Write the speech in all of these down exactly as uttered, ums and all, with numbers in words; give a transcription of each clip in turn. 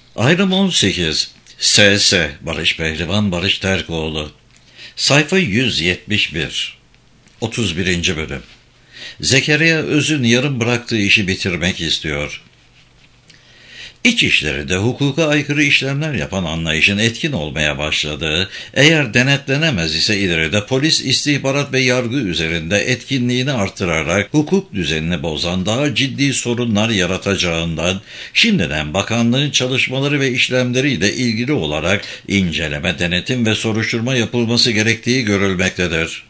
Ayrım on sekiz. S S Barış Pehlivan Barış Terkoğlu. Sayfa yüz yetmiş bir. otuz birinci bölüm. Zekeriya Öz'ün yarım bıraktığı işi bitirmek istiyor. İçişlerinde hukuka aykırı işlemler yapan anlayışın etkin olmaya başladığı, eğer denetlenemez ise ileride polis, istihbarat ve yargı üzerinde etkinliğini artırarak hukuk düzenini bozan daha ciddi sorunlar yaratacağından, şimdiden bakanlığın çalışmaları ve işlemleriyle ilgili olarak inceleme, denetim ve soruşturma yapılması gerektiği görülmektedir.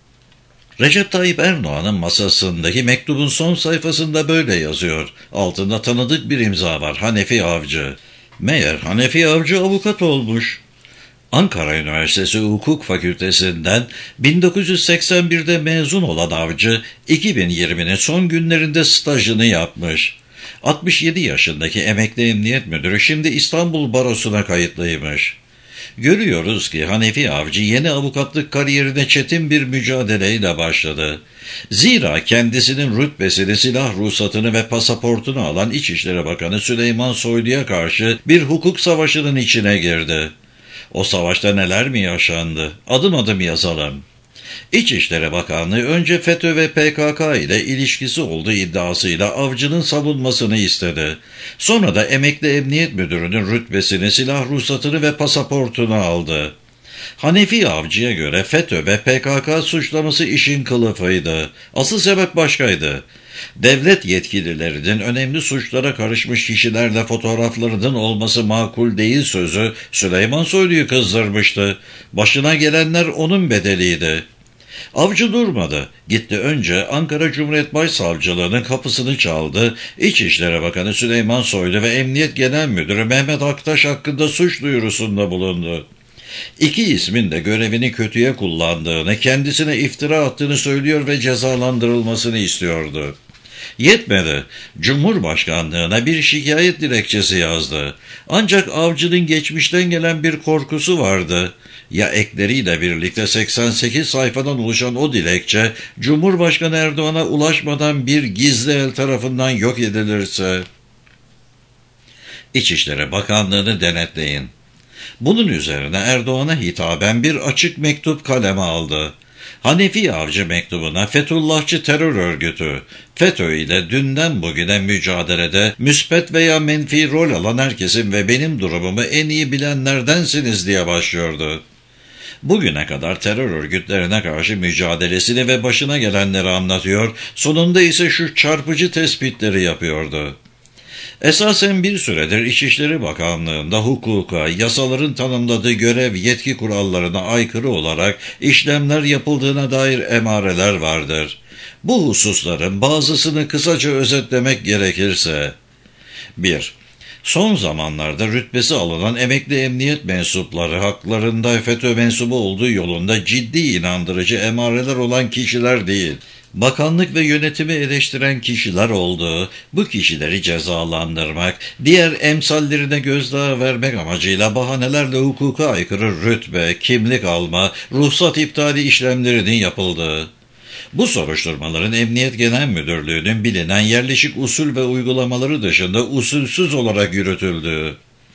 Recep Tayyip Erdoğan'ın masasındaki mektubun son sayfasında böyle yazıyor. Altında tanıdık bir imza var: Hanefi Avcı. Meğer Hanefi Avcı avukat olmuş. Ankara Üniversitesi Hukuk Fakültesinden bin dokuz yüz seksen birde mezun olan Avcı, iki bin yirminin son günlerinde stajını yapmış. altmış yedi yaşındaki emekli emniyet müdürü şimdi İstanbul Barosu'na kayıtlıymış. Görüyoruz ki Hanefi Avcı yeni avukatlık kariyerine çetin bir mücadeleyle başladı. Zira kendisinin rütbesini, silah ruhsatını ve pasaportunu alan İçişleri Bakanı Süleyman Soylu'ya karşı bir hukuk savaşının içine girdi. O savaşta neler mi yaşandı? Adım adım yazalım. İçişleri Bakanlığı önce FETÖ ve P K K ile ilişkisi olduğu iddiasıyla Avcı'nın savunmasını istedi. Sonra da emekli emniyet müdürünün rütbesini, silah ruhsatını ve pasaportunu aldı. Hanefi Avcı'ya göre FETÖ ve P K K suçlaması işin kılıfıydı. Asıl sebep başkaydı. Devlet yetkililerinin önemli suçlara karışmış kişilerle fotoğraflarının olması makul değil sözü Süleyman Soylu'yu kızdırmıştı. Başına gelenler onun bedeliydi. Avcı durmadı. Gitti önce Ankara Cumhuriyet Başsavcılığı'nın kapısını çaldı. İçişleri Bakanı Süleyman Soylu ve Emniyet Genel Müdürü Mehmet Aktaş hakkında suç duyurusunda bulundu. İki ismin de görevini kötüye kullandığını, kendisine iftira attığını söylüyor ve cezalandırılmasını istiyordu. Yetmedi. Cumhurbaşkanlığına bir şikayet dilekçesi yazdı. Ancak Avcı'nın geçmişten gelen bir korkusu vardı. Ya ekleriyle birlikte seksen sekiz sayfadan oluşan o dilekçe, Cumhurbaşkanı Erdoğan'a ulaşmadan bir gizli el tarafından yok edilirse? İçişleri Bakanlığı'nı denetleyin. Bunun üzerine Erdoğan'a hitaben bir açık mektup kaleme aldı. Hanefi Avcı mektubuna Fethullahçı terör örgütü, FETÖ ile dünden bugüne mücadelede müspet veya menfi rol alan herkesin ve benim durumumu en iyi bilenlerdensiniz diye başlıyordu. Bugüne kadar terör örgütlerine karşı mücadelesini ve başına gelenleri anlatıyor, sonunda ise şu çarpıcı tespitleri yapıyordu. Esasen bir süredir İçişleri Bakanlığı'nda hukuka, yasaların tanımladığı görev yetki kurallarına aykırı olarak işlemler yapıldığına dair emareler vardır. Bu hususların bazısını kısaca özetlemek gerekirse: bir Son zamanlarda rütbesi alınan emekli emniyet mensupları haklarında FETÖ mensubu olduğu yolunda ciddi inandırıcı emareler olan kişiler değil, bakanlık ve yönetimi eleştiren kişiler olduğu, bu kişileri cezalandırmak, diğer emsallerine gözdağı vermek amacıyla bahanelerle hukuka aykırı rütbe, kimlik alma, ruhsat iptali işlemlerinin yapıldığı. Bu soruşturmaların Emniyet Genel Müdürlüğü'nün bilinen yerleşik usul ve uygulamaları dışında usulsüz olarak yürütüldüğü.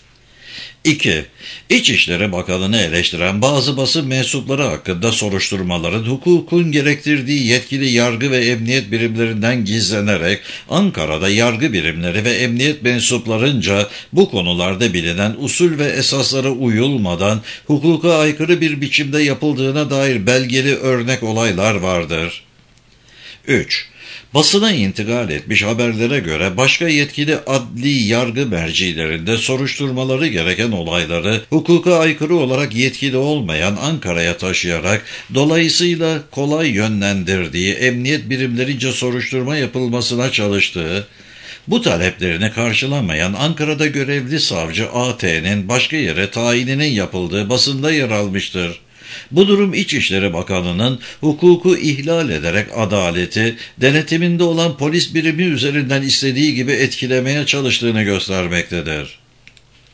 iki İçişleri Bakanı'nı eleştiren bazı basın mensupları hakkında soruşturmaların hukukun gerektirdiği yetkili yargı ve emniyet birimlerinden gizlenerek Ankara'da yargı birimleri ve emniyet mensuplarınca bu konularda bilinen usul ve esaslara uyulmadan hukuka aykırı bir biçimde yapıldığına dair belgeli örnek olaylar vardır. üç Basına intikal etmiş haberlere göre başka yetkili adli yargı mercilerinde soruşturmaları gereken olayları hukuka aykırı olarak yetkili olmayan Ankara'ya taşıyarak dolayısıyla kolay yönlendirdiği emniyet birimlerince soruşturma yapılmasına çalıştığı, bu taleplerini karşılamayan Ankara'da görevli savcı A T'nin başka yere tayininin yapıldığı basında yer almıştır. Bu durum İçişleri Bakanı'nın hukuku ihlal ederek adaleti, denetiminde olan polis birimi üzerinden istediği gibi etkilemeye çalıştığını göstermektedir.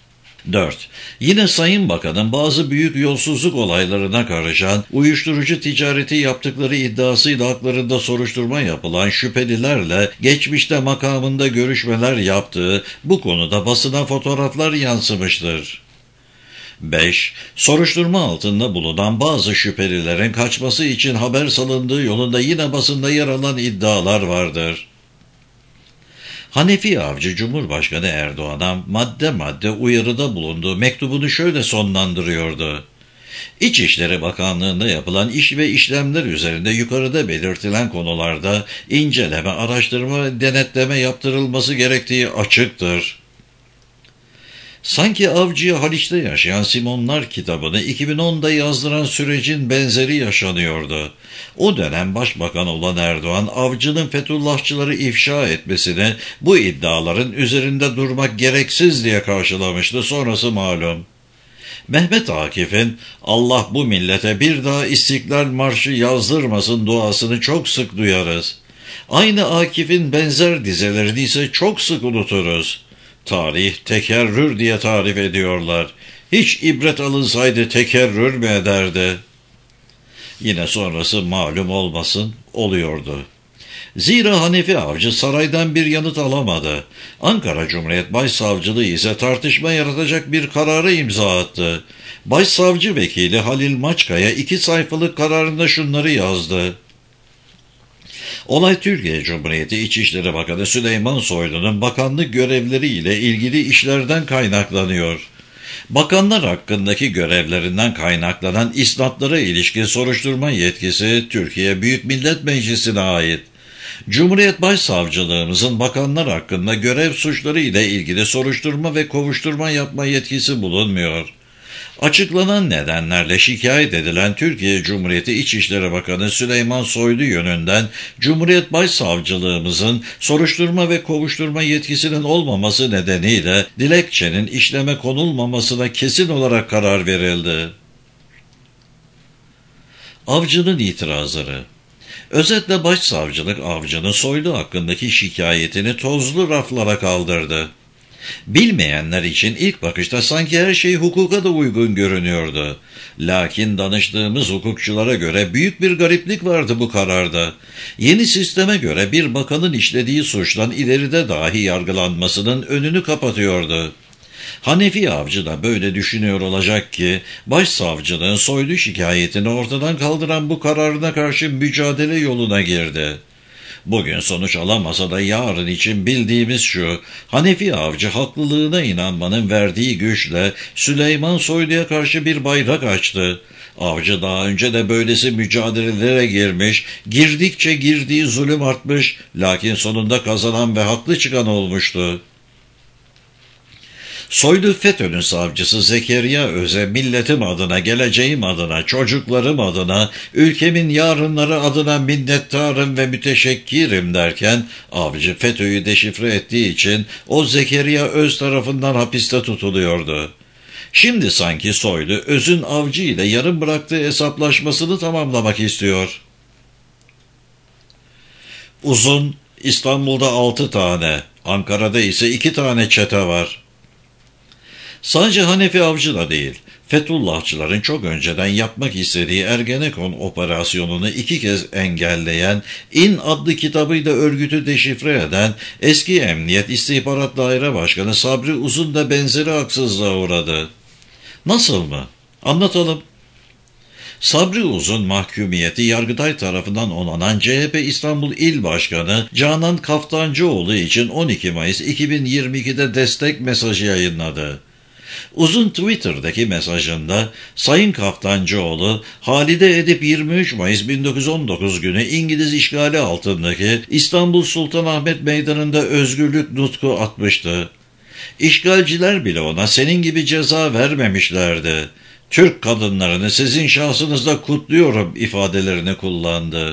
dört. Yine Sayın Bakan'ın bazı büyük yolsuzluk olaylarına karışan, uyuşturucu ticareti yaptıkları iddiasıyla haklarında soruşturma yapılan şüphelilerle geçmişte makamında görüşmeler yaptığı, bu konuda basına fotoğraflar yansımıştır. beş. Soruşturma altında bulunan bazı şüphelilerin kaçması için haber salındığı yolunda yine basında yer alan iddialar vardır. Hanefi Avcı, Cumhurbaşkanı Erdoğan'a madde madde uyarıda bulunduğu mektubunu şöyle sonlandırıyordu. İçişleri Bakanlığı'nda yapılan iş ve işlemler üzerinde yukarıda belirtilen konularda inceleme, araştırma ve denetleme yaptırılması gerektiği açıktır. Sanki Avcı'ya Haliç'te yaşayan Simonlar kitabını iki bin onda yazdıran sürecin benzeri yaşanıyordu. O dönem başbakan olan Erdoğan, Avcı'nın Fethullahçıları ifşa etmesini bu iddiaların üzerinde durmak gereksiz diye karşılamıştı, sonrası malum. Mehmet Akif'in "Allah bu millete bir daha İstiklal Marşı yazdırmasın" duasını çok sık duyarız. Aynı Akif'in benzer dizelerini ise çok sık unuturuz. Tarih tekerrür diye tarif ediyorlar. Hiç ibret alınsaydı tekerrür mü ederdi? Yine sonrası malum olmasın, oluyordu. Zira Hanefi Avcı saraydan bir yanıt alamadı. Ankara Cumhuriyet Başsavcılığı ise tartışma yaratacak bir kararı imza attı. Başsavcı Vekili Halil Maçkaya iki sayfalık kararında şunları yazdı. Olay Türkiye Cumhuriyeti İçişleri Bakanı Süleyman Soylu'nun bakanlık görevleriyle ilgili işlerden kaynaklanıyor. Bakanlar hakkındaki görevlerinden kaynaklanan isnatlara ilişkin soruşturma yetkisi Türkiye Büyük Millet Meclisi'ne ait. Cumhuriyet Başsavcılığımızın bakanlar hakkında görev suçları ile ilgili soruşturma ve kovuşturma yapma yetkisi bulunmuyor. Açıklanan nedenlerle şikayet edilen Türkiye Cumhuriyeti İçişleri Bakanı Süleyman Soylu yönünden Cumhuriyet Başsavcılığımızın soruşturma ve kovuşturma yetkisinin olmaması nedeniyle dilekçenin işleme konulmamasına kesin olarak karar verildi. Avcı'nın itirazları. Özetle Başsavcılık Avcı'nın Soylu hakkındaki şikayetini tozlu raflara kaldırdı. Bilmeyenler için ilk bakışta sanki her şey hukuka da uygun görünüyordu. Lakin danıştığımız hukukçulara göre büyük bir gariplik vardı bu kararda. Yeni sisteme göre bir bakanın işlediği suçtan ileride dahi yargılanmasının önünü kapatıyordu. Hanefi Avcı da böyle düşünüyor olacak ki, Başsavcılığın Soylu şikayetini ortadan kaldıran bu kararına karşı mücadele yoluna girdi. Bugün sonuç alamasa da yarın için bildiğimiz şu: Hanefi Avcı haklılığına inanmanın verdiği güçle Süleyman Soylu'ya karşı bir bayrak açtı. Avcı daha önce de böylesi mücadelelere girmiş, girdikçe girdiği zulüm artmış, lakin sonunda kazanan ve haklı çıkan olmuştu. Soylu FETÖ'nün savcısı Zekeriya Öz'e milletim adına, geleceğim adına, çocuklarım adına, ülkemin yarınları adına minnettarım ve müteşekkirim derken, Avcı FETÖ'yü deşifre ettiği için o Zekeriya Öz tarafından hapiste tutuluyordu. Şimdi sanki Soylu Öz'ün Avcı ile yarım bıraktığı hesaplaşmasını tamamlamak istiyor. Uzun, İstanbul'da altı tane, Ankara'da ise iki tane çete var. Sadece Hanefi Avcı da değil, Fethullahçıların çok önceden yapmak istediği Ergenekon operasyonunu iki kez engelleyen, İN adlı kitabıyla örgütü deşifre eden eski Emniyet İstihbarat Daire Başkanı Sabri Uzun da benzeri haksızlığa uğradı. Nasıl mı? Anlatalım. Sabri Uzun mahkumiyeti Yargıtay tarafından onanan C H P İstanbul İl Başkanı Canan Kaftancıoğlu için on iki Mayıs iki bin yirmi ikide destek mesajı yayınladı. Uzun Twitter'daki mesajında, Sayın Kaftancıoğlu, Halide Edip yirmi üç Mayıs bin dokuz yüz on dokuz günü İngiliz işgali altındaki İstanbul Sultanahmet Meydanı'nda özgürlük nutku atmıştı. İşgalciler bile ona senin gibi ceza vermemişlerdi. Türk kadınlarını sizin şahsınızda kutluyorum ifadelerini kullandı.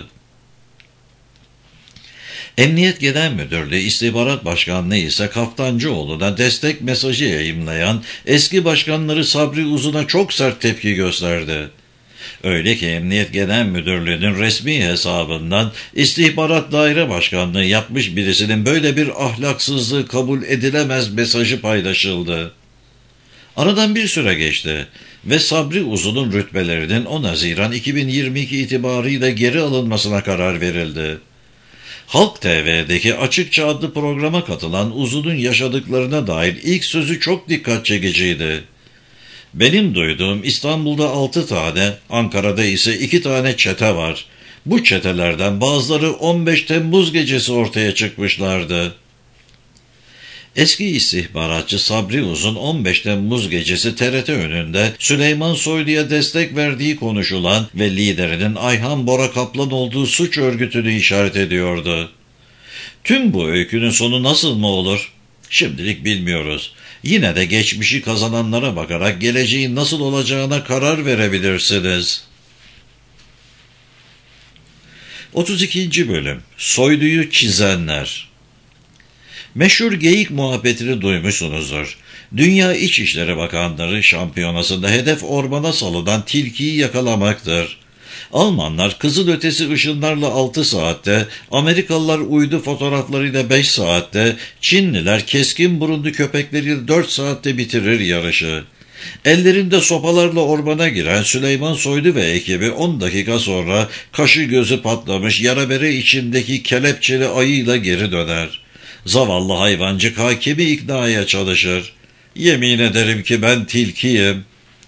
Emniyet Genel Müdürlüğü İstihbarat Başkanlığı ise Kaftancıoğlu'na destek mesajı yayımlayan eski başkanları Sabri Uzun'a çok sert tepki gösterdi. Öyle ki Emniyet Genel Müdürlüğü'nün resmi hesabından İstihbarat Daire Başkanlığı yapmış birisinin böyle bir ahlaksızlığı kabul edilemez mesajı paylaşıldı. Aradan bir süre geçti ve Sabri Uzun'un rütbelerinin on Haziran iki bin yirmi iki itibarıyla geri alınmasına karar verildi. Halk T V'deki Açıkça adlı programa katılan Uzun'un yaşadıklarına dair ilk sözü çok dikkat çekiciydi. Benim duyduğum İstanbul'da altı tane, Ankara'da ise iki tane çete var. Bu çetelerden bazıları on beş Temmuz gecesi ortaya çıkmışlardı. Eski istihbaratçı Sabri Uzun on beş Temmuz gecesi T R T önünde Süleyman Soylu'ya destek verdiği konuşulan ve liderinin Ayhan Bora Kaplan olduğu suç örgütünü işaret ediyordu. Tüm bu öykünün sonu nasıl mı olur? Şimdilik bilmiyoruz. Yine de geçmişi kazananlara bakarak geleceğin nasıl olacağına karar verebilirsiniz. otuz ikinci Bölüm Soylu'yu Çizenler. Meşhur geyik muhabbetini duymuşsunuzdur. Dünya İçişleri Bakanları şampiyonasında hedef ormana salınan tilkiyi yakalamaktır. Almanlar kızılötesi ışınlarla altı saatte, Amerikalılar uydu fotoğraflarıyla beş saatte, Çinliler keskin burunlu köpekleriyle dört saatte bitirir yarışı. Ellerinde sopalarla ormana giren Süleyman Soylu ve ekibi on dakika sonra kaşı gözü patlamış yara bere içindeki kelepçeli ayıyla geri döner. Zavallı hayvancık hakimi iknaya çalışır. Yemin ederim ki ben tilkiyim.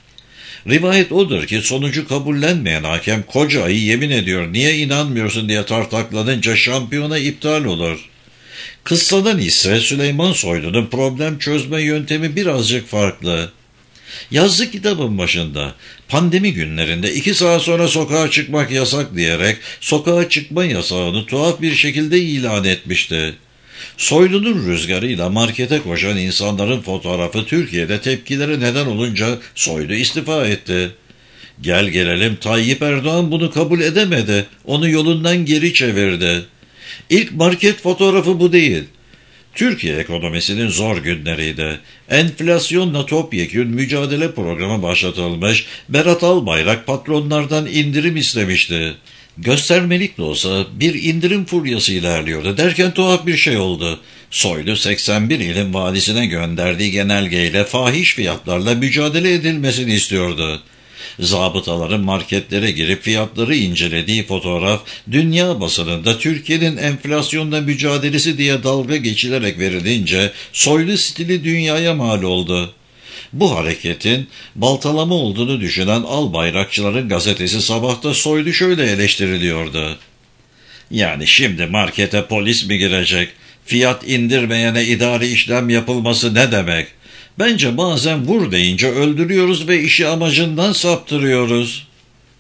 Rivayet odur ki sonucu kabullenmeyen hakem koca ayı yemin ediyor niye inanmıyorsun diye tartaklanınca şampiyona iptal olur. Kıssadan ise Süleyman Soylu'nun problem çözme yöntemi birazcık farklı. Yazdığı kitabın başında pandemi günlerinde iki saat sonra sokağa çıkmak yasak diyerek sokağa çıkma yasağını tuhaf bir şekilde ilan etmişti. Soylu'nun rüzgarıyla markete koşan insanların fotoğrafı Türkiye'de tepkilere neden olunca Soylu istifa etti. Gel gelelim Tayyip Erdoğan bunu kabul edemedi, onu yolundan geri çevirdi. İlk market fotoğrafı bu değil. Türkiye ekonomisinin zor günleriydi. Enflasyonla topyekün mücadele programı başlatılmış, Berat Albayrak patronlardan indirim istemişti. Göstermelik de olsa bir indirim furyası ilerliyordu derken tuhaf bir şey oldu. Soylu seksen bir ilin valisine gönderdiği genelgeyle fahiş fiyatlarla mücadele edilmesini istiyordu. Zabıtaların marketlere girip fiyatları incelediği fotoğraf dünya basınında Türkiye'nin enflasyonla mücadelesi diye dalga geçilerek verilince Soylu stili dünyaya mal oldu. Bu hareketin baltalama olduğunu düşünen Albayrakçıların gazetesi Sabah'ta Soylu şöyle eleştiriliyordu. Yani şimdi markete polis mi girecek? Fiyat indirmeyene idari işlem yapılması ne demek? Bence bazen vur deyince öldürüyoruz ve işi amacından saptırıyoruz.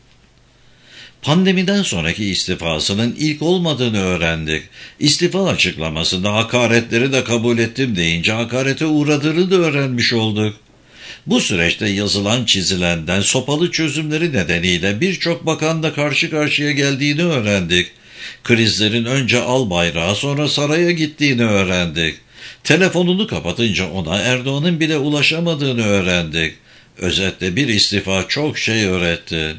Pandemiden sonraki istifasının ilk olmadığını öğrendik. İstifa açıklamasında hakaretleri de kabul ettim deyince hakarete uğradığını da öğrenmiş olduk. Bu süreçte yazılan çizilenden sopalı çözümleri nedeniyle birçok bakanla karşı karşıya geldiğini öğrendik. Krizlerin önce Albayrak'a sonra saraya gittiğini öğrendik. Telefonunu kapatınca ona Erdoğan'ın bile ulaşamadığını öğrendik. Özetle bir istifa çok şey öğretti.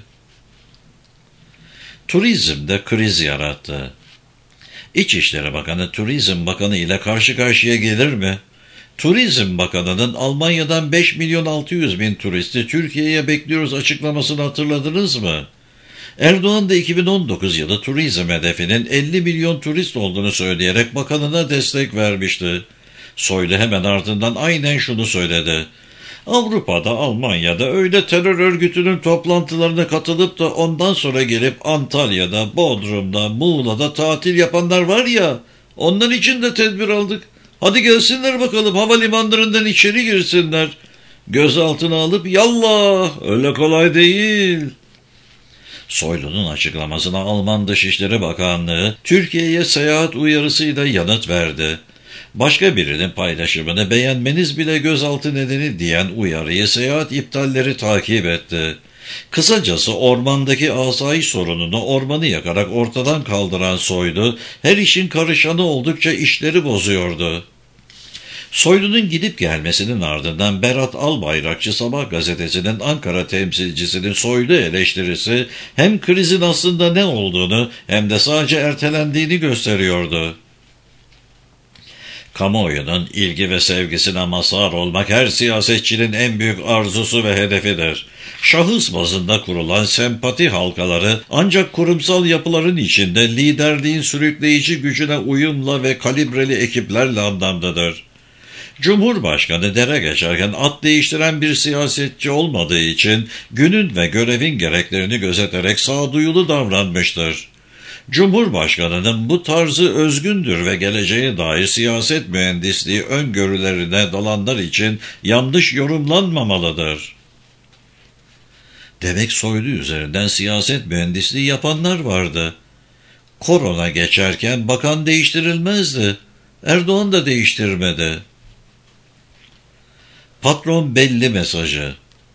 Turizmde kriz yarattı. İçişleri Bakanı Turizm Bakanı ile karşı karşıya gelir mi? Turizm Bakanı'nın Almanya'dan beş milyon altı yüz bin turisti Türkiye'ye bekliyoruz açıklamasını hatırladınız mı? Erdoğan da iki bin on dokuz yılı turizm hedefinin elli milyon turist olduğunu söyleyerek bakanına destek vermişti. Soylu hemen ardından aynen şunu söyledi. Avrupa'da, Almanya'da öyle terör örgütünün toplantılarına katılıp da ondan sonra gelip Antalya'da, Bodrum'da, Muğla'da tatil yapanlar var ya, onlar için de tedbir aldık. Hadi gelsinler bakalım havalimanlarından içeri girsinler. Gözaltına alıp yallah öyle kolay değil. Soylu'nun açıklamasına Alman Dışişleri Bakanlığı Türkiye'ye seyahat uyarısıyla yanıt verdi. Başka birinin paylaşımını beğenmeniz bile gözaltı nedeni diyen uyarıyı seyahat iptalleri takip etti. Kısacası ormandaki asayiş sorununu ormanı yakarak ortadan kaldıran Soylu, her işin karışanı oldukça işleri bozuyordu. Soylu'nun gidip gelmesinin ardından Berat Albayrakçı Sabah gazetesinin Ankara temsilcisinin Soylu eleştirisi hem krizin aslında ne olduğunu hem de sadece ertelendiğini gösteriyordu. Kamuoyunun ilgi ve sevgisine mazhar olmak her siyasetçinin en büyük arzusu ve hedefidir. Şahıs bazında kurulan sempati halkaları ancak kurumsal yapıların içinde liderliğin sürükleyici gücüne uyumla ve kalibreli ekiplerle anlamlıdır. Cumhurbaşkanı dere geçerken at değiştiren bir siyasetçi olmadığı için günün ve görevin gereklerini gözeterek sağduyulu davranmıştır. Cumhurbaşkanının bu tarzı özgündür ve geleceğe dair siyaset mühendisliği öngörülerine dalanlar için yanlış yorumlanmamalıdır. Demek Soylu üzerinden siyaset mühendisliği yapanlar vardı. Korona geçerken bakan değiştirilmezdi. Erdoğan da değiştirmedi. Patron belli mesajı.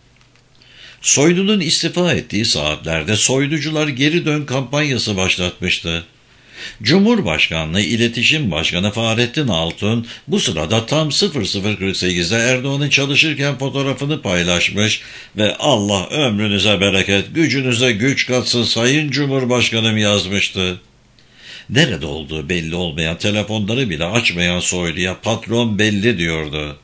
Soylu'nun istifa ettiği saatlerde Soylucular geri dön kampanyası başlatmıştı. Cumhurbaşkanlığı İletişim Başkanı Fahrettin Altun bu sırada tam sıfır sıfır kırk sekizde Erdoğan'ın çalışırken fotoğrafını paylaşmış ve "Allah ömrünüze bereket, gücünüze güç katsın Sayın Cumhurbaşkanım" yazmıştı. Nerede olduğu belli olmayan telefonları bile açmayan Soylu'ya patron belli diyordu.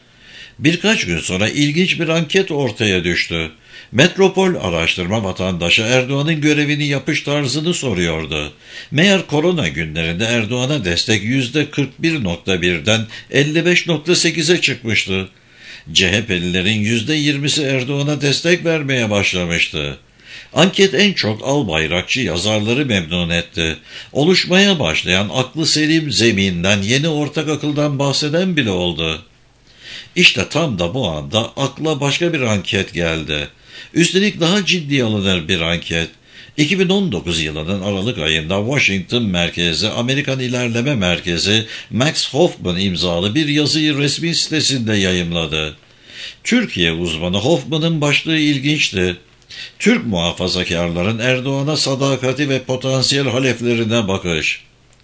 Birkaç gün sonra ilginç bir anket ortaya düştü. Metropol araştırma vatandaşa Erdoğan'ın görevini yapış tarzını soruyordu. Meğer korona günlerinde Erdoğan'a destek yüzde kırk bir nokta birden elli beş nokta sekize çıkmıştı. C H P'lilerin yüzde yirmisi Erdoğan'a destek vermeye başlamıştı. Anket en çok Albayrakçı yazarları memnun etti. Oluşmaya başlayan aklı selim zeminden, yeni ortak akıldan bahseden bile oldu. İşte tam da bu anda akla başka bir anket geldi. Üstelik daha ciddi alınır bir anket. iki bin on dokuz yılının Aralık ayında Washington merkezli Amerikan İlerleme Merkezi Max Hoffman imzalı bir yazıyı resmi sitesinde yayımladı. Türkiye uzmanı Hoffman'ın başlığı ilginçti. Türk muhafazakarların Erdoğan'a sadakati ve potansiyel haleflerine bakış.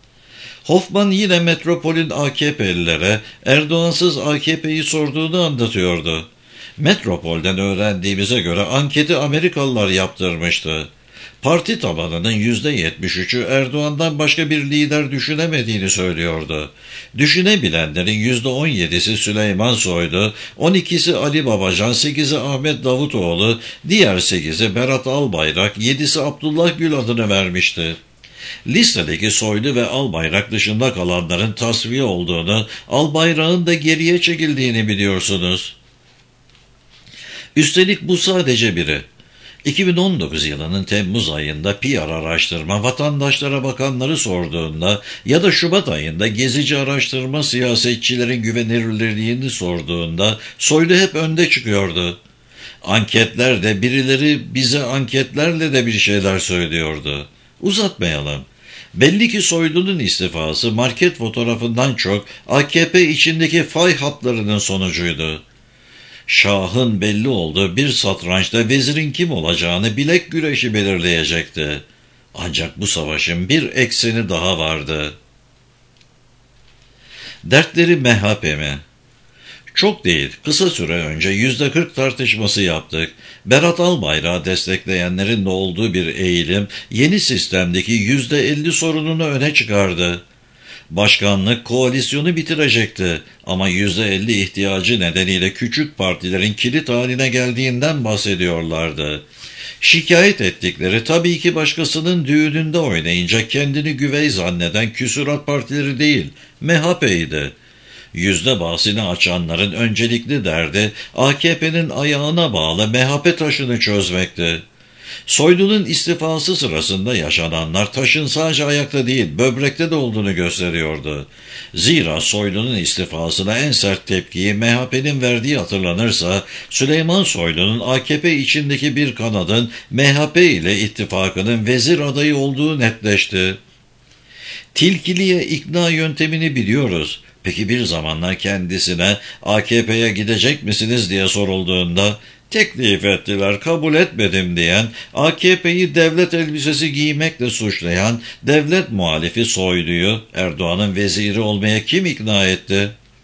Hoffman yine Metropol'ün A K P'lilere Erdoğansız A K P'yi sorduğunu anlatıyordu. Metropol'den öğrendiğimize göre anketi Amerikalılar yaptırmıştı. Parti tabanının yüzde yetmiş üçü Erdoğan'dan başka bir lider düşünemediğini söylüyordu. Düşünebilenlerin yüzde on yedisi Süleyman Soylu, on ikisi Ali Babacan, sekizi Ahmet Davutoğlu, diğer sekizi Berat Albayrak, yedisi Abdullah Gül adını vermişti. Listedeki Soylu ve Albayrak dışında kalanların tasfiye olduğunu, Albayrak'ın da geriye çekildiğini biliyorsunuz. Üstelik bu sadece biri. iki bin on dokuz yılının Temmuz ayında P R araştırma vatandaşlara bakanları sorduğunda ya da Şubat ayında gezici araştırma siyasetçilerin güvenilirliğini sorduğunda Soylu hep önde çıkıyordu. Anketlerde birileri bize anketlerle de bir şeyler söylüyordu. Uzatmayalım. Belli ki Soylu'nun istifası market fotoğrafından çok A K P içindeki fay hatlarının sonucuydu. Şahın belli olduğu bir satrançta vezirin kim olacağını bilek güreşi belirleyecekti. Ancak bu savaşın bir ekseni daha vardı. Dertleri M H P mi? Çok değil, kısa süre önce yüzde kırk tartışması yaptık. Berat Albayrak'ı destekleyenlerin de olduğu bir eğilim yeni sistemdeki yüzde elli sorununu öne çıkardı. Başkanlık koalisyonu bitirecekti ama yüzde elli ihtiyacı nedeniyle küçük partilerin kilit haline geldiğinden bahsediyorlardı. Şikayet ettikleri tabii ki başkasının düğününde oynayınca kendini güvey zanneden küsurat partileri değil, M H P'ydi. Yüzde bahsini açanların öncelikli derdi A K P'nin ayağına bağlı M H P taşını çözmekti. Soylu'nun istifası sırasında yaşananlar taşın sadece ayakta değil böbrekte de olduğunu gösteriyordu. Zira Soylu'nun istifasına en sert tepkiyi M H P'nin verdiği hatırlanırsa Süleyman Soylu'nun A K P içindeki bir kanadın M H P ile ittifakının vezir adayı olduğu netleşti. Tilkili'ye ikna yöntemini biliyoruz. Peki bir zamanlar kendisine A K P'ye gidecek misiniz diye sorulduğunda teklif ettiler, kabul etmedim diyen, A K P'yi devlet elbisesi giymekle suçlayan devlet muhalifi Soylu'yu Erdoğan'ın veziri olmaya kim ikna etti?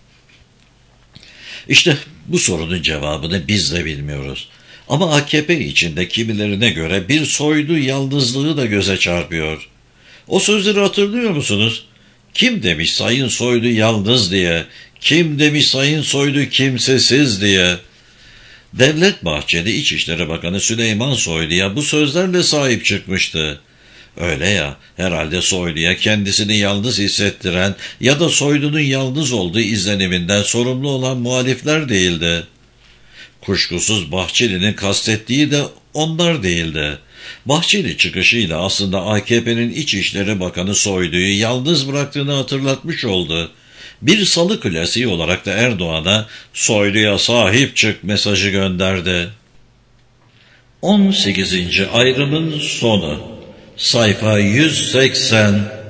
İşte bu sorunun cevabını biz de bilmiyoruz. Ama A K P içinde kimilerine göre bir Soylu yalnızlığı da göze çarpıyor. O sözleri hatırlıyor musunuz? Kim demiş Sayın Soylu yalnız diye? Kim demiş Sayın Soylu kimsesiz diye? Devlet Bahçeli İçişleri Bakanı Süleyman Soylu'ya bu sözlerle sahip çıkmıştı. Öyle ya, herhalde Soylu'ya kendisini yalnız hissettiren ya da Soylu'nun yalnız olduğu izleniminden sorumlu olan muhalifler değildi. Kuşkusuz Bahçeli'nin kastettiği de onlar değildi. Bahçeli çıkışıyla aslında A K P'nin İçişleri Bakanı Soylu'yu yalnız bıraktığını hatırlatmış oldu. Bir salı klasiği olarak da Erdoğan'a "Soylu'ya sahip çık" mesajı gönderdi. on sekizinci ayrımın sonu. Sayfa yüz seksen